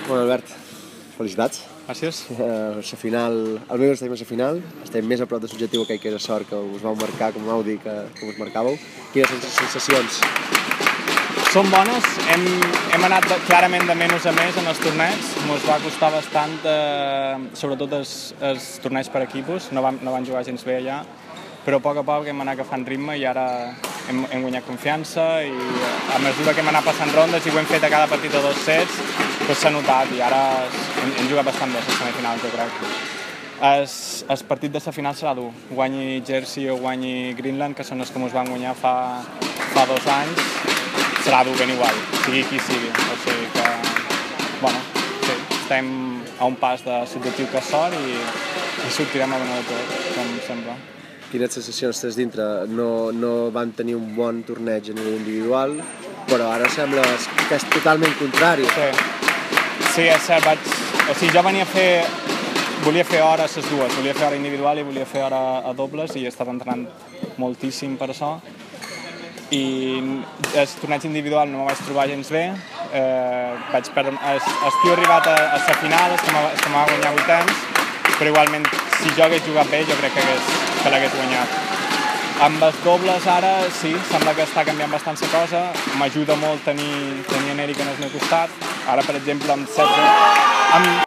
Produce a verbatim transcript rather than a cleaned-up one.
Bueno, Albert, felicitats. Gràcies. Uh, la final, almenys estem a la final, estem més a prop de l'objectiu que era sort que us vau marcar, com vau dir que, que us marcàveu. Quines són les sensacions? Són bones, hem, hem anat de, clarament de menys a més en els torneigs, ens va costar bastant, eh, sobretot els, els torneigs per equipos, no van, no van jugar gens bé allà, però a poc a poc hem anat agafant ritme i ara hem, hem guanyat confiança i a mesura que hem anat passant rondes i ho hem fet a cada partit de dos sets, doncs s'ha notat i ara hem, hem jugat bastant bé a la semifinal, jo crec. El, el partit de la final serà dur, guanyi Jersey o guanyi Greenland, que són els que ens van guanyar fa, fa dos anys, serà dur ben igual, sigui qui sigui, o sigui que, bueno, sí, estem a un pas de l'objectiu que és sort i, i sortirem a donar de tot, com sembla. Quines sensacions tens dintre? No, no van tenir un bon torneig a nivell individual, però ara sembla que és totalment contrari. Sí, sí és cert, vaig, o sigui, jo venia a fer, volia fer hores les dues, volia fer hora individual i volia fer hora a dobles i he estat entrenant moltíssim per això. I el torneig individual no me vaig trobar gens bé, eh, vaig perdre, el, el tio ha arribat a, a la final, és que me va guanyar vuit temps, però igualment si jo hagués jugat bé jo crec que, hagués, que l'hagués guanyat. Amb els dobles ara sí, sembla que està canviant bastant la cosa, m'ajuda molt tenir, tenir en Eric en el meu costat, ara per exemple amb setze... Amb...